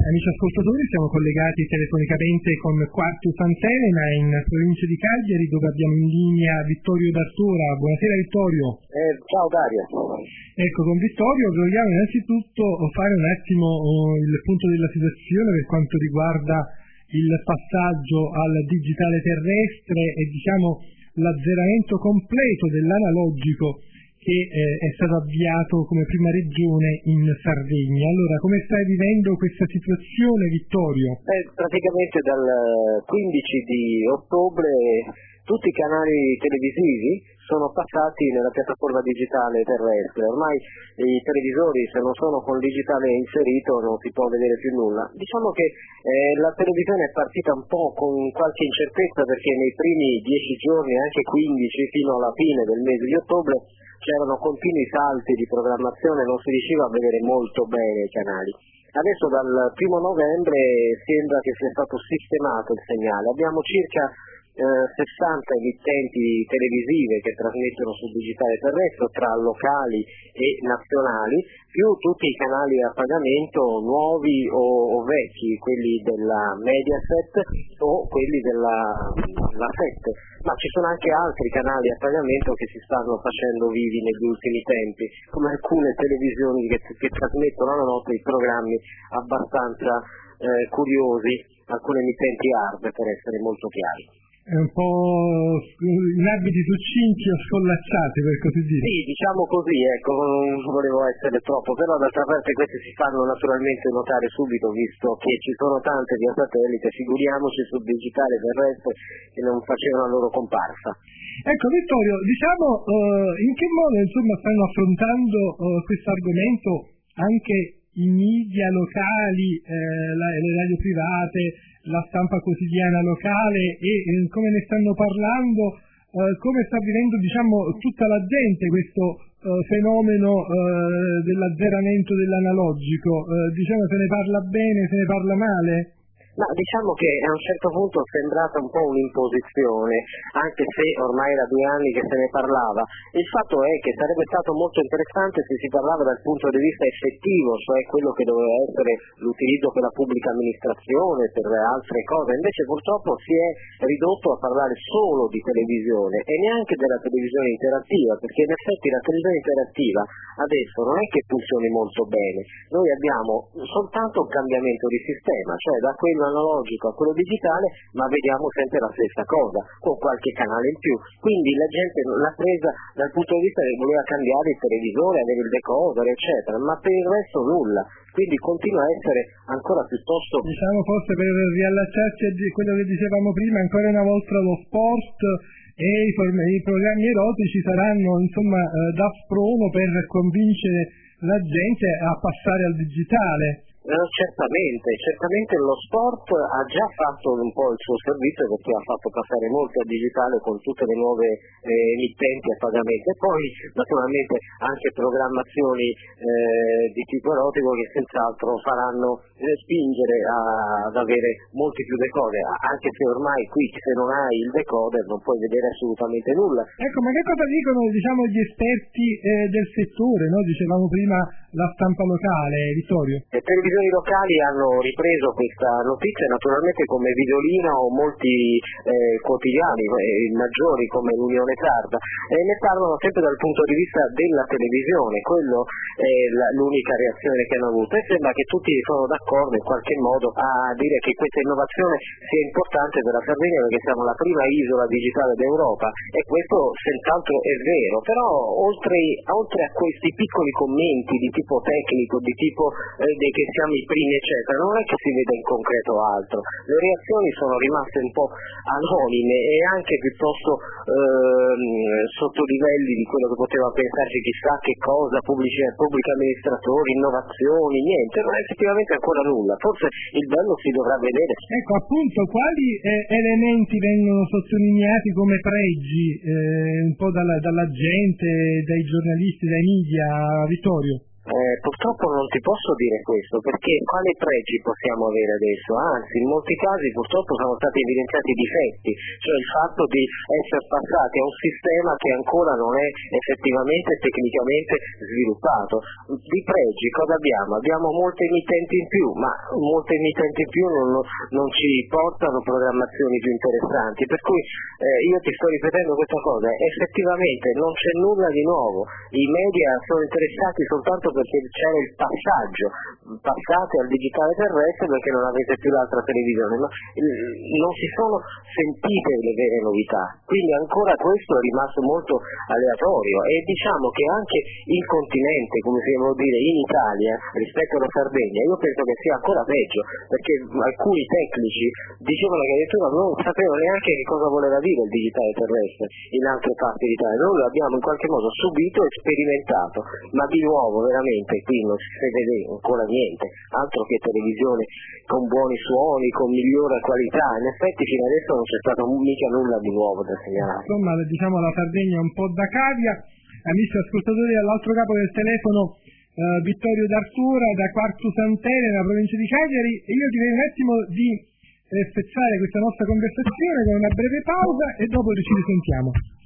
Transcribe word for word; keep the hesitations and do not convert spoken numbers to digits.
amici ascoltatori, siamo collegati telefonicamente con Quartu Sant'Elena in provincia di Cagliari, dove abbiamo in linea Vittorio D'Artora. Buonasera Vittorio. Eh, ciao Dario. Ecco, con Vittorio vogliamo innanzitutto fare un attimo oh, il punto della situazione per quanto riguarda il passaggio al digitale terrestre e diciamo l'azzeramento completo dell'analogico che eh, è stato avviato come prima regione in Sardegna. Allora, come stai vivendo questa situazione, Vittorio? Eh, praticamente dal quindici di ottobre tutti i canali televisivi sono passati nella piattaforma digitale terrestre. Ormai i televisori, se non sono con il digitale inserito, non si può vedere più nulla. Diciamo che eh, la televisione è partita un po' con qualche incertezza, perché nei primi dieci giorni, anche quindici, fino alla fine del mese di ottobre, c'erano continui salti di programmazione, non si riusciva a vedere molto bene i canali. Adesso dal primo novembre sembra che sia stato sistemato il segnale. Abbiamo circa eh, sessanta emittenti televisive che trasmettono sul digitale terrestre, tra locali e nazionali, più tutti i canali a pagamento nuovi o, o vecchi, quelli della Mediaset o quelli della la sette. Ma ci sono anche altri canali a pagamento che si stanno facendo vivi negli ultimi tempi, come alcune televisioni che, che trasmettono la notte i programmi abbastanza eh, curiosi, alcune emittenti hard, per essere molto chiari. È un po' in abiti succinti o scollacciati, per così dire. Sì, diciamo così, ecco, non volevo essere troppo, però d'altra parte questi si fanno naturalmente notare subito, visto che ci sono tante via satellite, figuriamoci sul digitale terrestre che non facevano la loro comparsa. Ecco Vittorio, diciamo uh, in che modo insomma stanno affrontando uh, questo argomento anche i media locali, eh, la, le radio private, la stampa quotidiana locale e eh, come ne stanno parlando, eh, come sta vivendo diciamo tutta la gente questo eh, fenomeno eh, dell'azzeramento dell'analogico, eh, diciamo se ne parla bene, se ne parla male? Ma diciamo che a un certo punto è sembrata un po' un'imposizione, anche se ormai era due anni che se ne parlava. Il fatto è che sarebbe stato molto interessante se si parlava dal punto di vista effettivo, cioè quello che doveva essere l'utilizzo per la pubblica amministrazione, per altre cose. Invece purtroppo si è ridotto a parlare solo di televisione e neanche della televisione interattiva, perché in effetti la televisione interattiva adesso non è che funzioni molto bene. Noi abbiamo soltanto un cambiamento di sistema, cioè da quello analogico a quello digitale, ma vediamo sempre la stessa cosa, con qualche canale in più. Quindi la gente l'ha presa dal punto di vista che voleva cambiare il televisore, avere il decoder, eccetera, ma per il resto nulla. Quindi continua a essere ancora piuttosto... Diciamo forse per riallacciarci a quello che dicevamo prima, ancora una volta lo sport e i, i programmi erotici saranno insomma eh, da sprono per convincere la gente a passare al digitale. Eh, certamente, certamente lo sport ha già fatto un po' il suo servizio, perché ha fatto passare molto al digitale con tutte le nuove eh, emittenti a pagamento, e poi naturalmente anche programmazioni eh, di tipo erotico che senz'altro faranno eh, spingere a, ad avere molti più decoder, anche se ormai qui se non hai il decoder non puoi vedere assolutamente nulla. Ecco, ma che cosa dicono diciamo gli esperti eh, del settore, no? Dicevamo prima la stampa locale, Vittorio. Le televisioni locali hanno ripreso questa notizia, naturalmente come Vidolina o molti eh, quotidiani eh, maggiori come l'Unione Sarda, e ne parlano sempre dal punto di vista della televisione. Quello è la, l'unica reazione che hanno avuto, e sembra che tutti sono d'accordo in qualche modo a dire che questa innovazione sia importante per la Sardegna, perché siamo la prima isola digitale d'Europa, e questo senz'altro è vero. Però oltre, oltre a questi piccoli commenti di tipo tecnico, di tipo eh, di che siamo i primi eccetera, non è che si vede in concreto altro. Le reazioni sono rimaste un po' anonime e anche piuttosto ehm, sotto livelli di quello che poteva pensarci chissà che cosa, pubblici, pubblici amministratori, innovazioni, niente, non è effettivamente ancora nulla. Forse il bello si dovrà vedere. Ecco appunto, quali eh, elementi vengono sottolineati come pregi eh, un po' dalla, dalla gente, dai giornalisti, dai media, Vittorio? Eh, purtroppo non ti posso dire questo, perché quali pregi possiamo avere adesso? Anzi, in molti casi purtroppo sono stati evidenziati difetti, cioè il fatto di essere passati a un sistema che ancora non è effettivamente tecnicamente sviluppato. Di pregi cosa abbiamo? Abbiamo molte emittenti in più, ma molte emittenti in più non, non ci portano programmazioni più interessanti, per cui eh, io ti sto ripetendo questa cosa, effettivamente non c'è nulla di nuovo, i media sono interessati soltanto perché c'era il passaggio, passate al digitale terrestre perché non avete più l'altra televisione, ma non si sono sentite le vere novità, quindi ancora questo è rimasto molto aleatorio, e diciamo che anche il continente, come si vuol dire, in Italia rispetto alla Sardegna, io penso che sia ancora peggio, perché alcuni tecnici dicevano che addirittura non sapevano neanche che cosa voleva dire il digitale terrestre in altre parti d'Italia. Noi lo abbiamo in qualche modo subito e sperimentato, ma di nuovo veramente qui non si vede ancora niente, altro che televisione con buoni suoni, con migliore qualità. In effetti fino adesso non c'è stato mica nulla di nuovo da segnalare. Insomma, diciamo la Sardegna è un po' da cavia. Amici ascoltatori, all'altro capo del telefono eh, Vittorio D'Artura da Quartu Sant'Ele, nella provincia di Cagliari, e io direi un attimo di eh, spezzare questa nostra conversazione con una breve pausa e dopo ci risentiamo.